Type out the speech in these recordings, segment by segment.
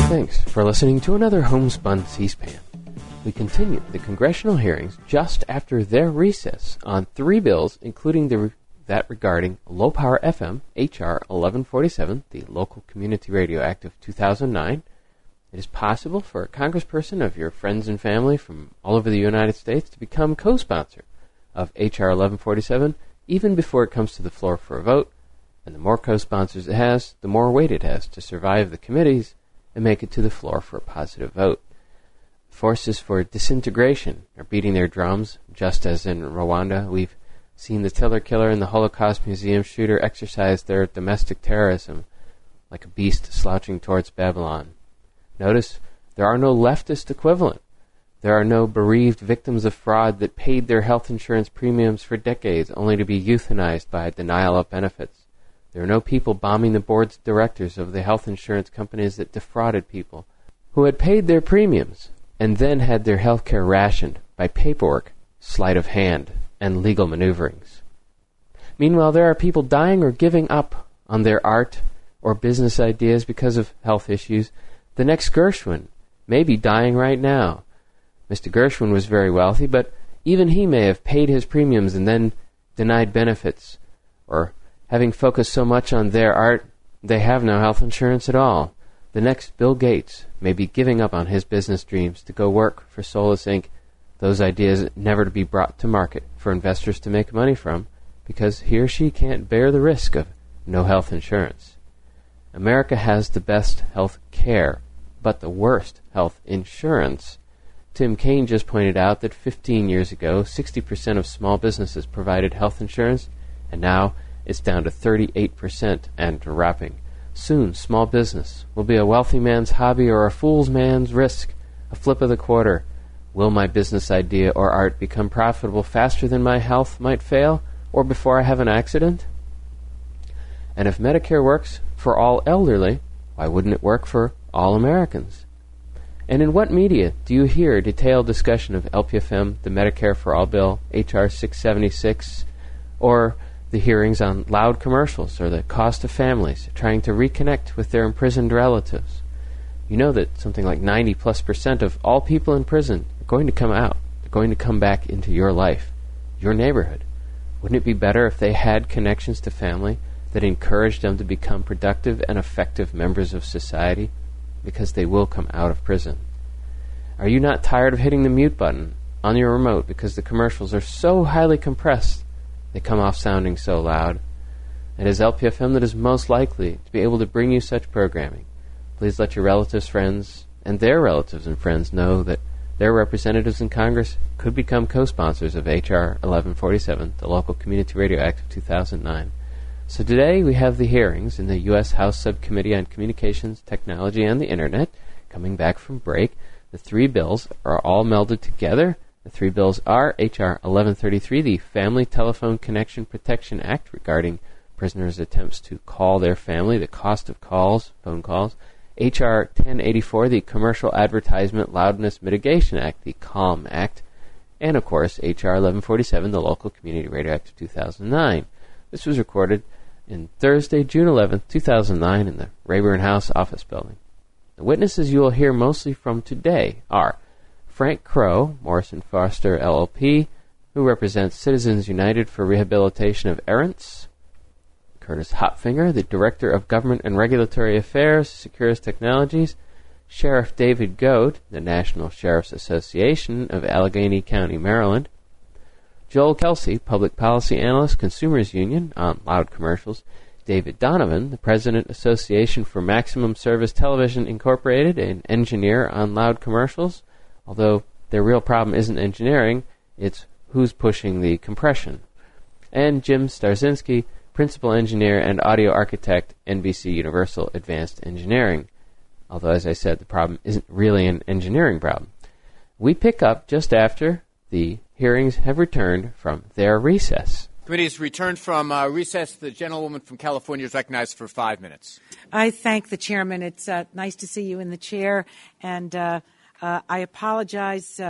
Thanks for listening to another Homespun C-SPAN. We continue the congressional hearings just after their recess on three bills, including that regarding low-power FM, H.R. 1147, the Local Community Radio Act of 2009. It is possible for a congressperson of your friends and family from all over the United States to become co-sponsor of H.R. 1147 even before it comes to the floor for a vote, and the more co-sponsors it has, the more weight it has to survive the committees and make it to the floor for a positive vote. Forces for disintegration are beating their drums, just as in Rwanda. We've seen the Tiller killer and the Holocaust Museum shooter exercise their domestic terrorism like a beast slouching towards Babylon. Notice there are no leftist equivalent. There are no bereaved victims of fraud that paid their health insurance premiums for decades only to be euthanized by denial of benefits. There are no people bombing the boards of directors of the health insurance companies that defrauded people who had paid their premiums and then had their health care rationed by paperwork, sleight of hand, and legal maneuverings. Meanwhile, there are people dying or giving up on their art or business ideas because of health issues. The next Gershwin may be dying right now. Mr. Gershwin was very wealthy, but even he may have paid his premiums and then denied benefits, or having focused so much on their art, they have no health insurance at all. The next Bill Gates may be giving up on his business dreams to go work for Solus Inc., those ideas never to be brought to market for investors to make money from, because he or she can't bear the risk of no health insurance. America has the best health care, but the worst health insurance. Tim Kaine just pointed out that 15 years ago, 60% of small businesses provided health insurance, and now it's down to 38% and dropping. Soon, small business will be a wealthy man's hobby or a fool's man's risk, a flip of the quarter. Will my business idea or art become profitable faster than my health might fail, or before I have an accident? And if Medicare works for all elderly, why wouldn't it work for all Americans? And in what media do you hear a detailed discussion of LPFM, the Medicare for All bill, H.R. 676, or the hearings on loud commercials or the cost of families trying to reconnect with their imprisoned relatives? You know that something like 90+% of all people in prison are going to come out. They're going to come back into your life, your neighborhood. Wouldn't it be better if they had connections to family that encouraged them to become productive and effective members of society? Because they will come out of prison. Are you not tired of hitting the mute button on your remote because the commercials are so highly compressed they come off sounding so loud? It is LPFM that is most likely to be able to bring you such programming. Please let your relatives, friends, and their relatives and friends know that their representatives in Congress could become co-sponsors of H.R. 1147, the Local Community Radio Act of 2009. So today we have the hearings in the U.S. House Subcommittee on Communications, Technology, and the Internet. Coming back from break, the three bills are all melded together. The three bills are H.R. 1133, the Family Telephone Connection Protection Act regarding prisoners' attempts to call their family, the cost of calls, phone calls. H.R. 1084, the Commercial Advertisement Loudness Mitigation Act, the CALM Act. And, of course, H.R. 1147, the Local Community Radio Act of 2009. This was recorded in Thursday, June 11, 2009, in the Rayburn House office building. The witnesses you will hear mostly from today are Frank Crow, Morrison Foster LLP, who represents Citizens United for Rehabilitation of Errants; Curtis Hopfinger, the Director of Government and Regulatory Affairs, Securus Technologies; Sheriff David Goad, the National Sheriff's Association of Allegheny County, Maryland; Joel Kelsey, Public Policy Analyst, Consumers Union, on loud commercials; David Donovan, the President, Association for Maximum Service Television Incorporated, an engineer on loud commercials, although their real problem isn't engineering, it's who's pushing the compression; and Jim Starzinski, Principal Engineer and Audio Architect, NBC Universal Advanced Engineering, although, as I said, the problem isn't really an engineering problem. We pick up just after the hearings have returned from their recess. Committee has returned from recess. The gentlewoman from California is recognized for 5 minutes. I thank the chairman. It's nice to see you in the chair, and I apologize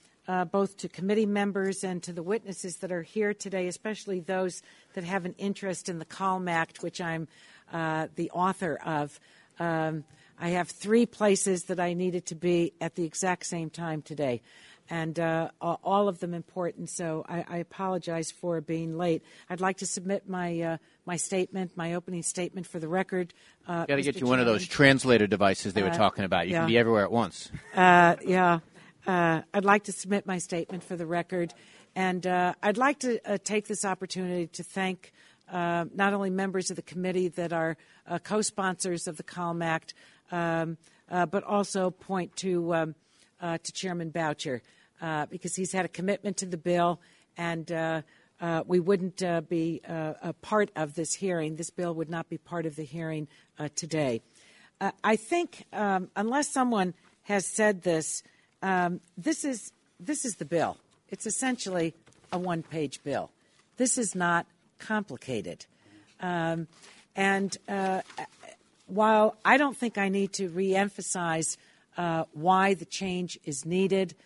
both to committee members and to the witnesses that are here today, especially those that have an interest in the CALM Act, which I'm the author of. I have 3 places that I needed to be at the exact same time today, and all of them important, so I apologize for being late. I'd like to submit my statement, my opening statement for the record. Got to get you one of those translator devices they were talking about. You can be everywhere at once. I'd like to submit my statement for the record, and I'd like to take this opportunity to thank not only members of the committee that are co-sponsors of the Calm Act, but also point to Chairman Boucher, because he's had a commitment to the bill, and we wouldn't be a part of this hearing. This bill would not be part of the hearing today. I think, unless someone has said this, this is the bill. It's essentially a one-page bill. This is not complicated. And while I don't think I need to reemphasize why the change is needed,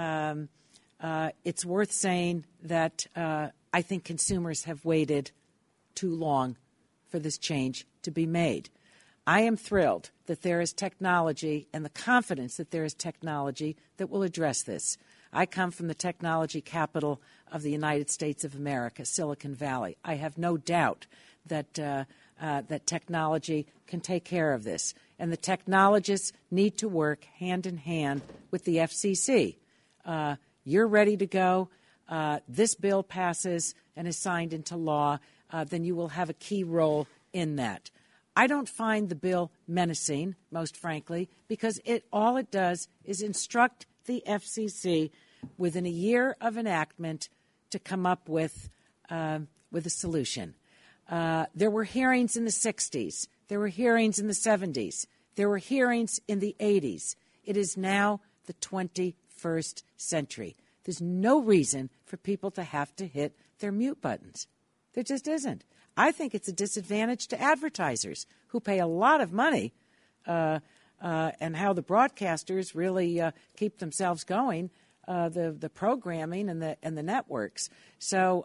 it's worth saying that I think consumers have waited too long for this change to be made. I am thrilled that there is technology and the confidence that there is technology that will address this. I come from the technology capital of the United States of America, Silicon Valley. I have no doubt that that technology can take care of this. And the technologists need to work hand in hand with the FCC. You're ready to go. This bill passes and is signed into law, then you will have a key role in that. I don't find the bill menacing, most frankly, because all it does is instruct the FCC within a year of enactment to come up with a solution. There were hearings in the 60s. There were hearings in the 70s. There were hearings in the 80s. It is now the 21st century. There's no reason for people to have to hit their mute buttons. There just isn't. I think it's a disadvantage to advertisers who pay a lot of money and how the broadcasters really keep themselves going, the programming and the networks. So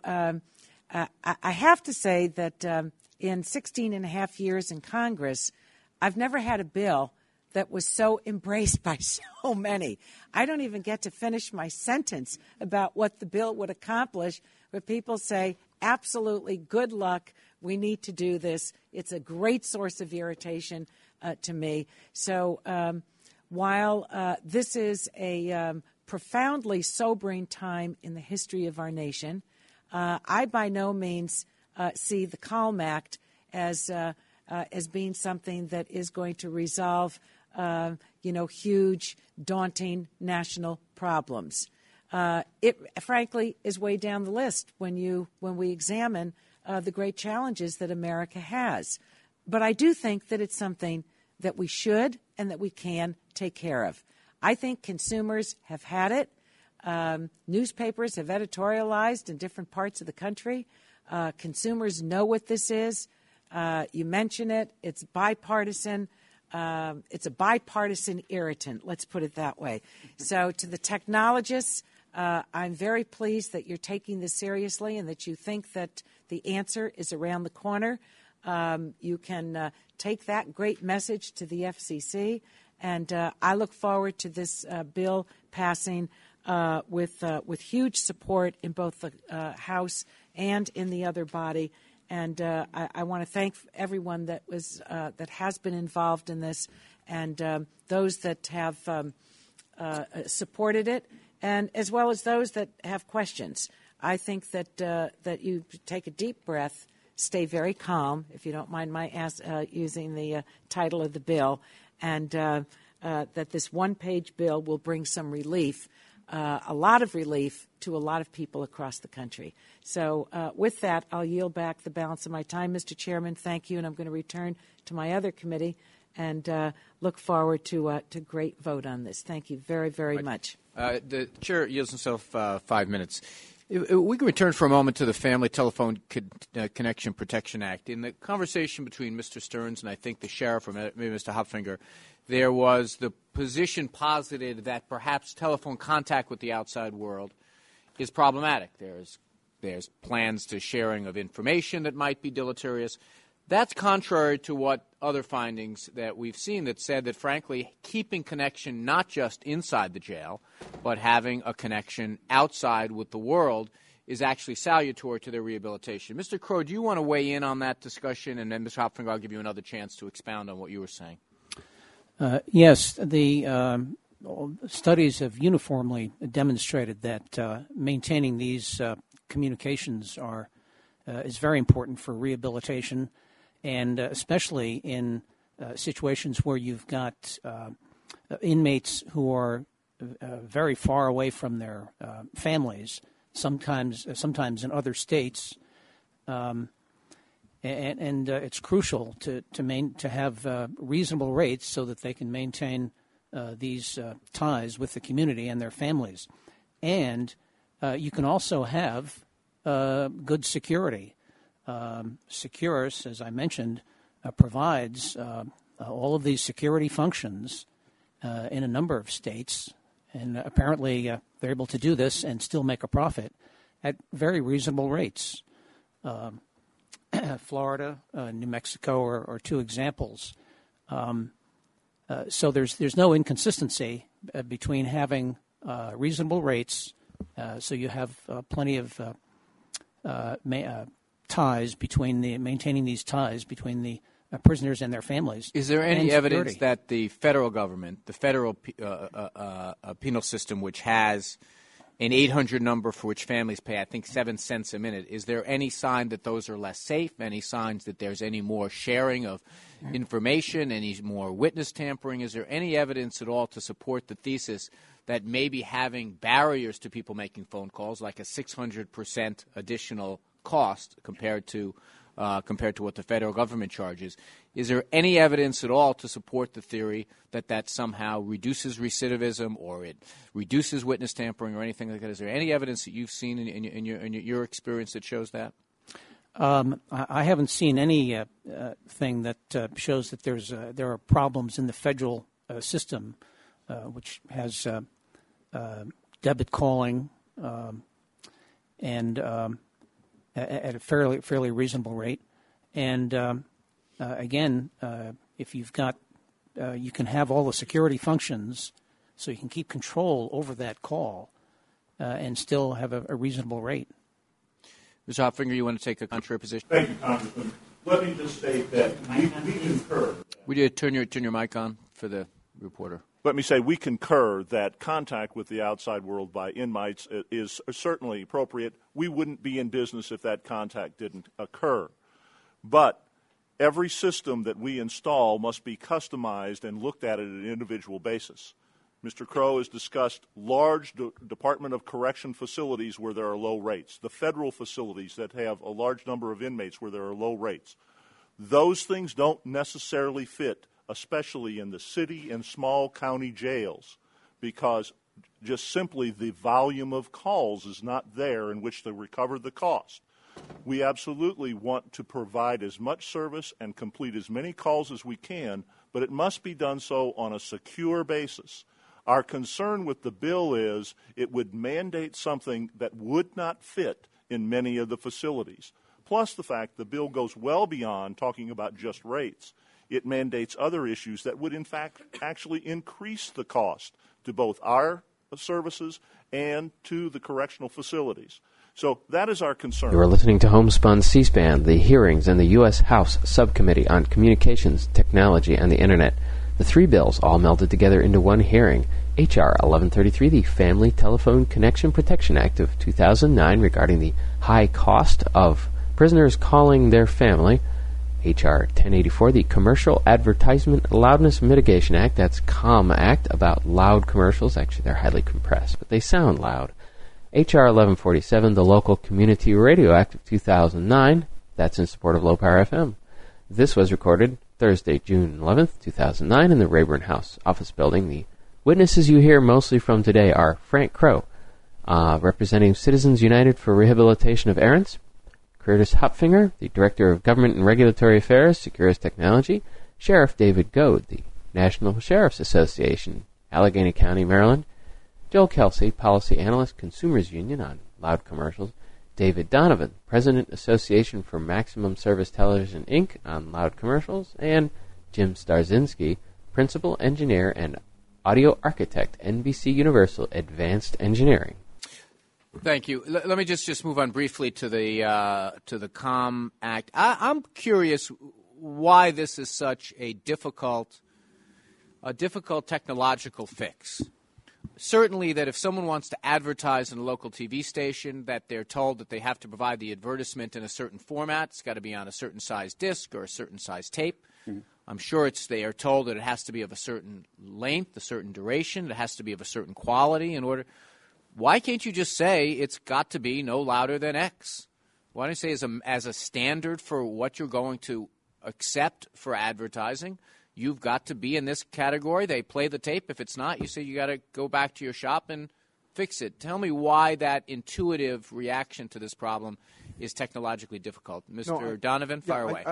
I have to say that in 16 and a half years in Congress, I've never had a bill that was so embraced by so many. I don't even get to finish my sentence about what the bill would accomplish, where people say, absolutely, good luck, we need to do this. It's a great source of irritation to me. So while this is a profoundly sobering time in the history of our nation, I by no means see the Calm Act as being something that is going to resolve huge, daunting national problems. It, frankly, is way down the list when we examine the great challenges that America has. But I do think that it's something that we should and that we can take care of. I think consumers have had it. Newspapers have editorialized in different parts of the country. Consumers know what this is. You mention it. It's bipartisan. It's a bipartisan irritant, let's put it that way. So to the technologists, I'm very pleased that you're taking this seriously and that you think that the answer is around the corner. You can take that great message to the FCC, and I look forward to this bill passing with huge support in both the House and in the other body. And I want to thank everyone that has been involved in this, and those that have supported it, and as well as those that have questions. I think that you take a deep breath, stay very calm, if you don't mind my using the title of the bill, and that this one-page bill will bring some relief. A lot of relief to a lot of people across the country. So with that, I'll yield back the balance of my time. Mr. Chairman, thank you, and I'm going to return to my other committee and look forward to great vote on this. Thank you very, very much. The Chair yields himself 5 minutes. We can return for a moment to the Family Telephone Connection Protection Act. In the conversation between Mr. Stearns and I think the Sheriff or maybe Mr. Hopfinger, there was the position posited that perhaps telephone contact with the outside world is problematic. There's plans to sharing of information that might be deleterious. That's contrary to what other findings that we've seen that said that, frankly, keeping connection not just inside the jail, but having a connection outside with the world is actually salutary to their rehabilitation. Mr. Crow, do you want to weigh in on that discussion? And then, Mr. Hopfinger, I'll give you another chance to expound on what you were saying. Yes, the studies have uniformly demonstrated that maintaining these communications is very important for rehabilitation, and especially in situations where you've got inmates who are very far away from their families, sometimes in other states, and it's crucial to have reasonable rates so that they can maintain these ties with the community and their families. And you can also have good security. Securus, as I mentioned, provides all of these security functions in a number of states, and apparently they're able to do this and still make a profit at very reasonable rates. Florida, New Mexico are two examples. So there's no inconsistency between having reasonable rates, so you have plenty of ties maintaining these ties between the prisoners and their families. Is there any evidence that the federal government, the federal penal system, which has an 800 number for which families pay, I think, 7 cents a minute, is there any sign that those are less safe, any signs that there's any more sharing of information, any more witness tampering? Is there any evidence at all to support the thesis that maybe having barriers to people making phone calls, like a 600% additional cost compared to what the federal government charges, is there any evidence at all to support the theory that somehow reduces recidivism or it reduces witness tampering or anything like that? Is there any evidence that you've seen in your experience that shows that? I haven't seen any thing that shows that there are problems in the federal system, which has debit calling and at a fairly reasonable rate. And again, if you've got, you can have all the security functions, so you can keep control over that call and still have a reasonable rate. Mr. Hopfinger, you want to take a contrary position? Thank you, Congressman. Let me just state that we concur. Would you turn your mic on for the reporter? Let me say we concur that contact with the outside world by inmates is certainly appropriate. We wouldn't be in business if that contact didn't occur. But every system that we install must be customized and looked at an individual basis. Mr. Crow has discussed large Department of Correction facilities where there are low rates, the federal facilities that have a large number of inmates where there are low rates. Those things don't necessarily fit, especially in the city and small county jails, because just simply the volume of calls is not there in which to recover the cost. We absolutely want to provide as much service and complete as many calls as we can, but it must be done so on a secure basis. Our concern with the bill is it would mandate something that would not fit in many of the facilities. Plus the fact the bill goes well beyond talking about just rates. It mandates other issues that would, in fact, actually increase the cost to both our services and to the correctional facilities. So that is our concern. You are listening to Homespun C-SPAN, the hearings in the U.S. House Subcommittee on Communications, Technology, and the Internet. The three bills all melded together into one hearing. H.R. 1133, the Family Telephone Connection Protection Act of 2009, regarding the high cost of prisoners calling their family. H.R. 1084, the Commercial Advertisement Loudness Mitigation Act, that's COMM Act, about loud commercials. Actually, they're highly compressed, but they sound loud. H.R. 1147, the Local Community Radio Act of 2009, that's in support of Low Power FM. This was recorded Thursday, June 11th, 2009, in the Rayburn House office building. The witnesses you hear mostly from today are Frank Crow, representing Citizens United for Rehabilitation of Errants, Curtis Hopfinger, the Director of Government and Regulatory Affairs, Securus Technology, Sheriff David Goad, the National Sheriff's Association, Allegheny County, Maryland, Joel Kelsey, Policy Analyst, Consumers Union on loud commercials, David Donovan, President, Association for Maximum Service Television, Inc., on loud commercials, and Jim Starzinski, Principal Engineer and Audio Architect, NBC Universal Advanced Engineering. Thank you. Let me just move on briefly to the COM Act. I'm curious why this is such a difficult technological fix. Certainly that if someone wants to advertise in a local TV station, that they're told that they have to provide the advertisement in a certain format. It's got to be on a certain size disc or a certain size tape. Mm-hmm. I'm sure they are told that it has to be of a certain length, a certain duration. It has to be of a certain quality in order. Why can't you just say it's got to be no louder than X? Why don't you say as a standard for what you're going to accept for advertising, you've got to be in this category. They play the tape. If it's not, you say you got to go back to your shop and fix it. Tell me why that intuitive reaction to this problem is technologically difficult. Mr. Donovan, fire away.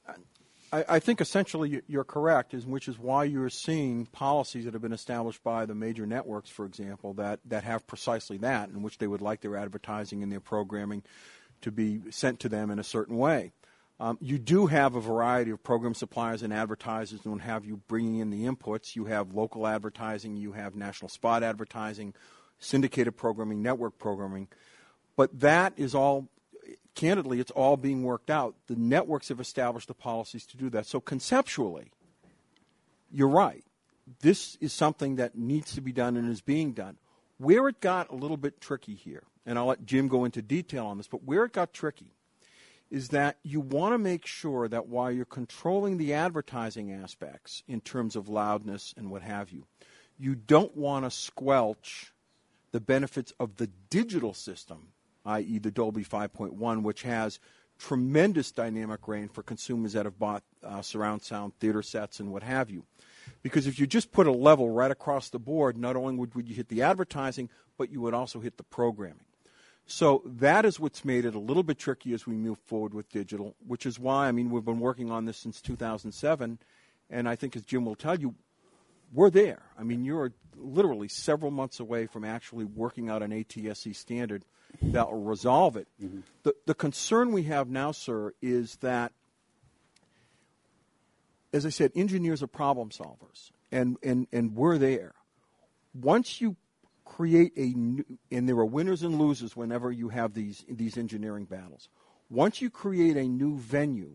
I think essentially you're correct, which is why you're seeing policies that have been established by the major networks, for example, that have precisely that, in which they would like their advertising and their programming to be sent to them in a certain way. You do have a variety of program suppliers and advertisers and what have you bringing in the inputs. You have local advertising, you have national spot advertising, syndicated programming, network programming. But that is all, candidly, it's all being worked out. The networks have established the policies to do that. So conceptually, you're right. This is something that needs to be done and is being done. Where it got a little bit tricky here, and I'll let Jim go into detail on this, but where it got tricky is that you want to make sure that while you're controlling the advertising aspects in terms of loudness and what have you, you don't want to squelch the benefits of the digital system, i.e. the Dolby 5.1, which has tremendous dynamic range for consumers that have bought surround sound theater sets and what have you. Because if you just put a level right across the board, not only would you hit the advertising, but you would also hit the programming. So that is what's made it a little bit tricky as we move forward with digital, which is why, we've been working on this since 2007, and I think as Jim will tell you, we're there. You're literally several months away from actually working out an ATSC standard that will resolve it. Mm-hmm. The concern we have now, sir, is that, as I said, engineers are problem solvers, and we're there. Once you create a new, and there are winners and losers whenever you have these engineering battles. Once you create a new venue,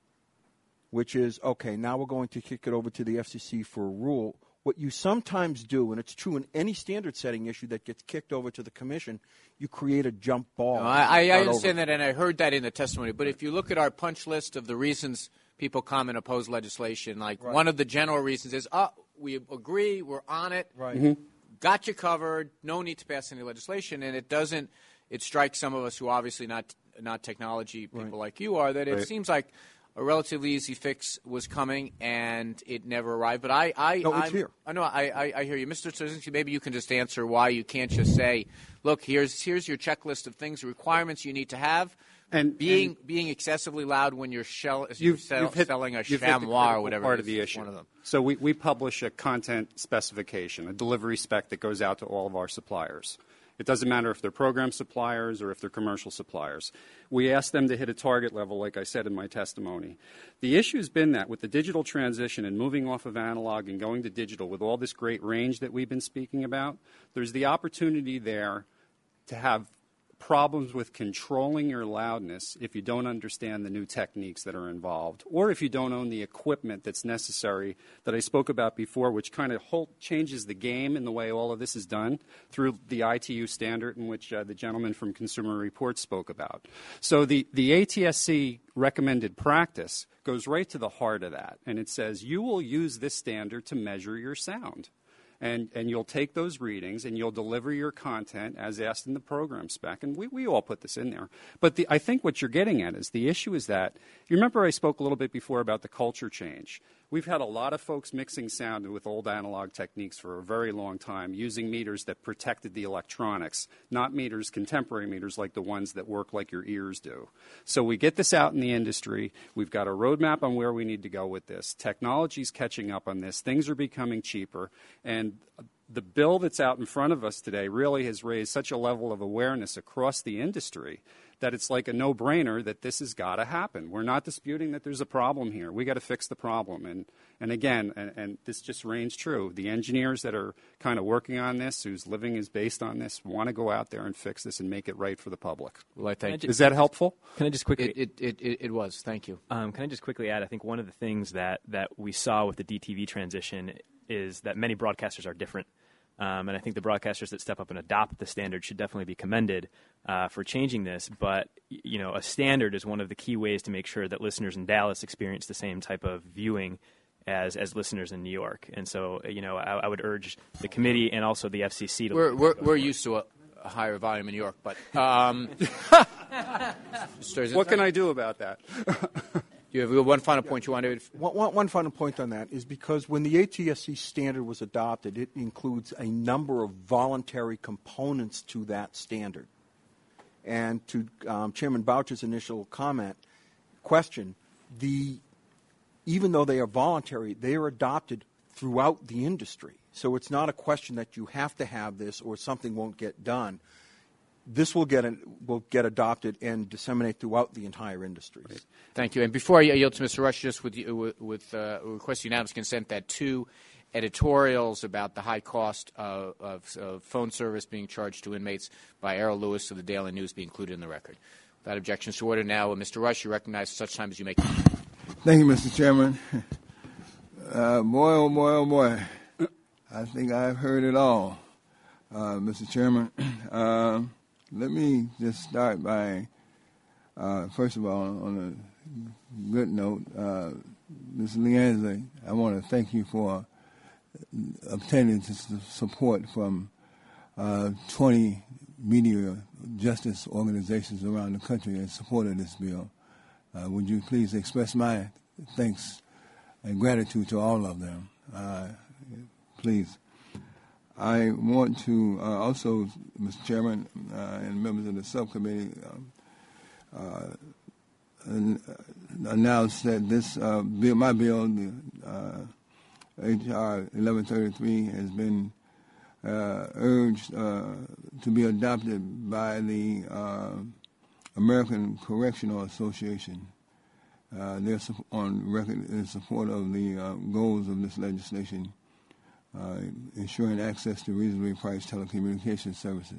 which is, okay, now we're going to kick it over to the FCC for a rule, what you sometimes do, and it's true in any standard setting issue that gets kicked over to the commission, you create a jump ball. No, I understand that, and I heard that in the testimony. But if you look at our punch list of the reasons people come and oppose legislation, like right. One of the general reasons is, we agree, we're on it. Right. Mm-hmm. Got you covered. No need to pass any legislation, and it strikes some of us who are obviously not technology people right. like you are, that it right. seems like a relatively easy fix was coming and it never arrived. But it's here. I know I hear you, Mr. Starzinski. Maybe you can just answer why you can't just say, look, here's your checklist of things, requirements you need to have. And being excessively loud when you're selling a chamois or whatever part of the issue. One of them. So we publish a content specification, a delivery spec that goes out to all of our suppliers. It doesn't matter if they're program suppliers or if they're commercial suppliers. We ask them to hit a target level, like I said in my testimony. The issue has been that with the digital transition and moving off of analog and going to digital with all this great range that we've been speaking about, there's the opportunity there to have problems with controlling your loudness if you don't understand the new techniques that are involved, or if you don't own the equipment that's necessary that I spoke about before, which kind of changes the game in the way all of this is done through the ITU standard in which the gentleman from Consumer Reports spoke about. So the ATSC recommended practice goes right to the heart of that, and it says you will use this standard to measure your sound. And you'll take those readings and you'll deliver your content as asked in the program spec. And we all put this in there. But I think what you're getting at is the issue is that, you remember I spoke a little bit before about the culture change. We've had a lot of folks mixing sound with old analog techniques for a very long time, using meters that protected the electronics, not contemporary meters like the ones that work like your ears do. So we get this out in the industry. We've got a roadmap on where we need to go with this. Technology's catching up on this. Things are becoming cheaper. And the bill that's out in front of us today really has raised such a level of awareness across the industry that it's like a no-brainer that this has got to happen. We're not disputing that there's a problem here. We got to fix the problem. And again, and this just reigns true. The engineers that are kind of working on this, whose living is based on this, want to go out there and fix this and make it right for the public. Well, I think is that helpful? Can I just quickly? It was. Thank you. Can I just quickly add? I think one of the things that we saw with the DTV transition is that many broadcasters are different. And I think the broadcasters that step up and adopt the standard should definitely be commended for changing this. But, a standard is one of the key ways to make sure that listeners in Dallas experience the same type of viewing as listeners in New York. And so, I would urge the committee and also the FCC to... We're used to a higher volume in New York, but... What can I do about that? You have one final point you want to... One final point on that is because when the ATSC standard was adopted, it includes a number of voluntary components to that standard. And to Chairman Boucher's initial question, even though they are voluntary, they are adopted throughout the industry. So it's not a question that you have to have this or something won't get done. This will get adopted and disseminate throughout the entire industry. Right. Thank you. And before I yield to Mr. Rush, just with request unanimous consent that 2 editorials about the high cost of phone service being charged to inmates by Errol Lewis of the Daily News be included in the record. Without objections to order now, Mr. Rush, you recognize at such time as you may. Thank you, Mr. Chairman. Boy, oh boy, oh boy. I think I've heard it all, Mr. Chairman. Let me just start by, first of all, on a good note, Ms. Leanza, I want to thank you for obtaining this support from 20 media justice organizations around the country in support of this bill. Would you please express my thanks and gratitude to all of them, please. I want to also, Mr. Chairman and members of the subcommittee, announce that this bill, my bill, H.R. 1133, has been urged to be adopted by the American Correctional Association. They're on record in support of the goals of this legislation. Ensuring access to reasonably priced telecommunications services.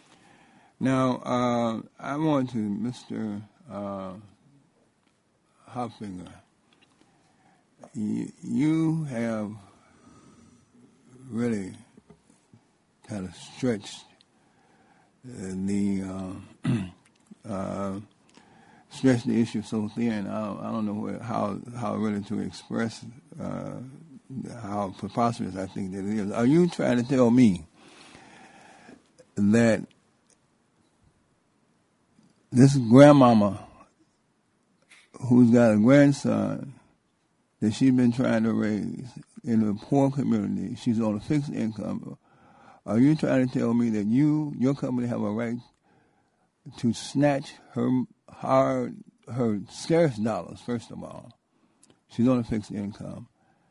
Now, I want to, Mr. Hopfinger, you have really kind of stretched stretched the issue so thin. I don't know how really to express how preposterous I think that it is. Are you trying to tell me that this grandmama who's got a grandson that she's been trying to raise in a poor community, she's on a fixed income, are you trying to tell me that your company have a right to snatch her scarce dollars, first of all? She's on a fixed income.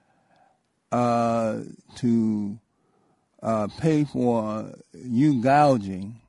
To pay for you gouging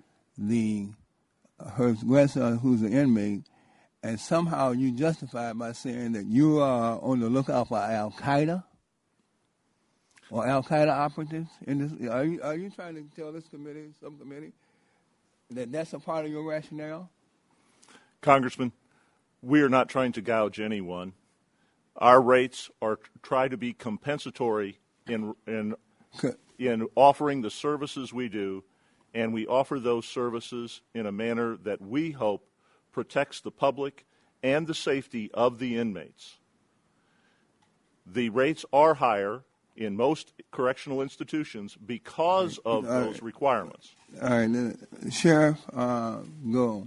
her grandson who's an inmate, and somehow you justify it by saying that you are on the lookout for Al-Qaeda or Al-Qaeda operatives in this. Are you trying to tell this subcommittee, that that's a part of your rationale? Congressman, we are not trying to gouge anyone. Our rates try to be compensatory in offering the services we do, and we offer those services in a manner that we hope protects the public and the safety of the inmates. The rates are higher in most correctional institutions because of those requirements. All right, Sheriff, go.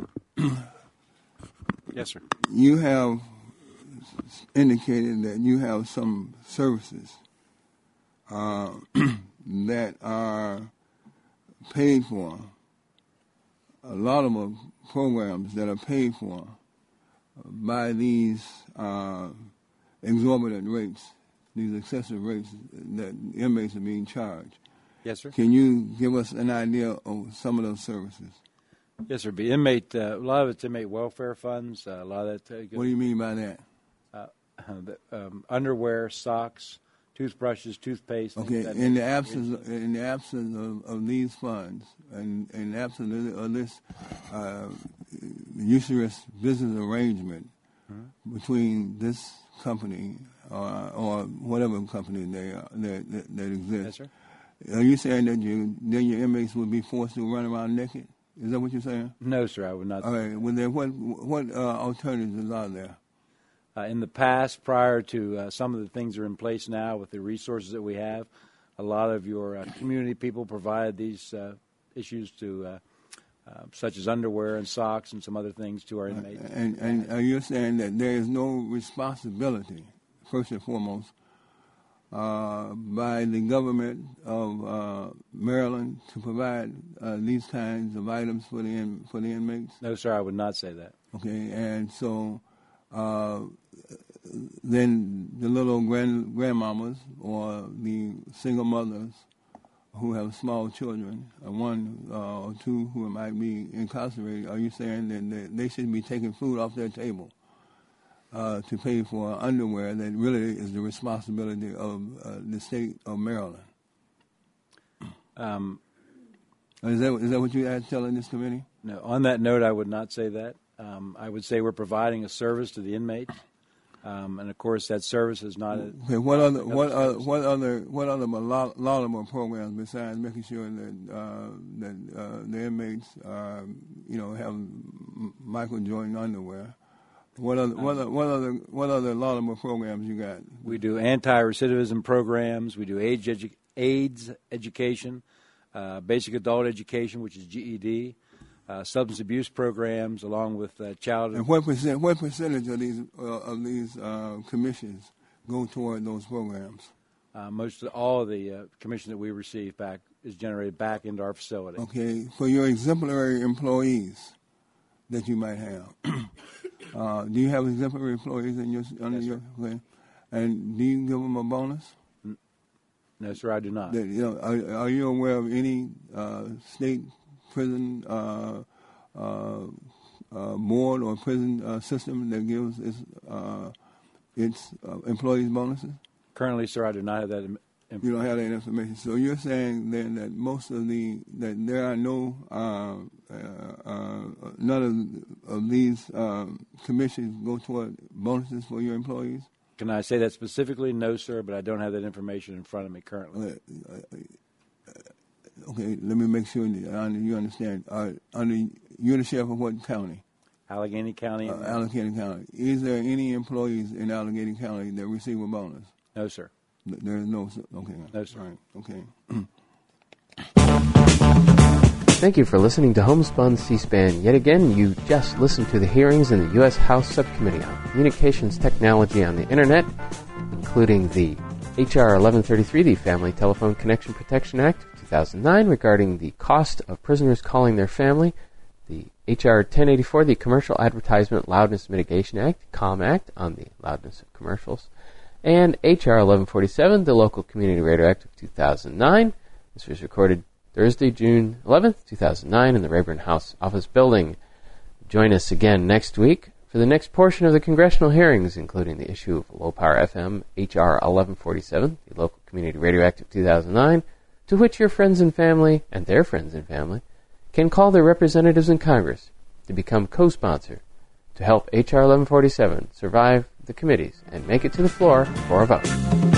Yes, sir. You have indicated that you have some services that are paid for. A lot of them programs that are paid for by these exorbitant rates, these excessive rates that inmates are being charged. Yes, sir. Can you give us an idea of some of those services? Yes, sir. Be inmate. A lot of it's inmate welfare funds. A lot of that. What do you mean by that? Underwear, socks, toothbrushes, toothpaste. Okay. In the absence of these funds, and in the absence of this usurious business arrangement between this company or whatever company that exists. Yes, sir. Are you saying that your inmates would be forced to run around naked? Is that what you're saying? No, sir, I would not. All right. Well, then what alternatives are there? In the past, prior to some of the things that are in place now with the resources that we have, a lot of your community people provided these issues to, such as underwear and socks and some other things to our inmates. And are you saying that there is no responsibility, first and foremost, by the government of Maryland to provide these kinds of items for the inmates? No, sir, I would not say that. Okay, and so then the little grandmamas or the single mothers who have small children, one or two who might be incarcerated, are you saying that they should be taking food off their table to pay for underwear that really is the responsibility of the state of Maryland? Is that what you are telling this committee? No. On that note, I would not say that. I would say we're providing a service to the inmates, and of course that service is not. Okay. What other laudable programs besides making sure that the inmates have Michael Jordan underwear? What other laudable programs you got? We do anti-recidivism programs. We do AIDS education, basic adult education, which is GED. Substance abuse programs, along with child. And what percentage of these commissions go toward those programs? Most of all of the commission that we receive back is generated back into our facility. Okay, for your exemplary employees that you might have, do you have exemplary employees in your under yes, your? Okay, and do you give them a bonus? No, sir, I do not. Are you aware of any state prison board or prison system that gives its employees bonuses? Currently, sir, I do not have that information. You don't have that information. So you're saying then that that there are none of these commissions go toward bonuses for your employees? Can I say that specifically? No, sir, but I don't have that information in front of me currently. Okay, let me make sure you understand. You're the sheriff of what county? Allegheny County. Allegheny County. Is there any employees in Allegheny County that receive a bonus? No, sir. There is no. Okay. No, sir. Right. Okay. Thank you for listening to Homespun C-SPAN. Yet again, you just listened to the hearings in the U.S. House Subcommittee on Communications Technology on the Internet, including the H.R. 1133, the Family Telephone Connection Protection Act of 2009, regarding the cost of prisoners calling their family, the H.R. 1084, the Commercial Advertisement Loudness Mitigation Act, COM Act, on the loudness of commercials, and H.R. 1147, the Local Community Radio Act of 2009. This was recorded Thursday, June 11th, 2009, in the Rayburn House Office Building. Join us again next week for the next portion of the congressional hearings, including the issue of Low Power FM H.R. 1147, the Local Community Radio Act of 2009, to which your friends and family, and their friends and family, can call their representatives in Congress to become co-sponsor to help H.R. 1147 survive the committees and make it to the floor for a vote.